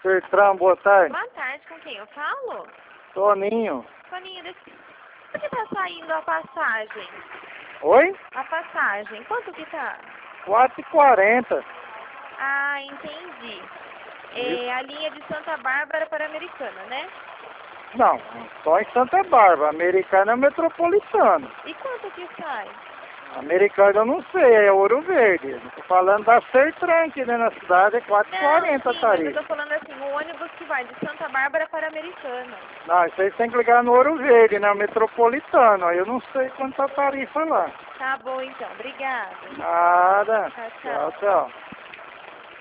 Sertrão, boa tarde. Boa tarde, com quem eu falo? Toninho. Toninho, quanto que tá saindo a passagem? Oi? A passagem, quanto que tá? 4,40. Ah, entendi. É a linha de Santa Bárbara para Americana, né? Não, só em Santa Bárbara. Americana é metropolitana. E quanto que sai? Americana eu não sei, é Ouro Verde. Eu tô falando da Sertrão aqui dentro da cidade, é 4,40 Não, a sim, mas eu tarifa. tô falando assim, o ônibus que vai de Santa Bárbara para Americana. Não, isso aí você tem que ligar no Ouro Verde, na metropolitana. Eu não sei quanto a tarifa lá. Tá bom, então. Obrigada. Nada. Tchau, Tchau, tchau. tchau.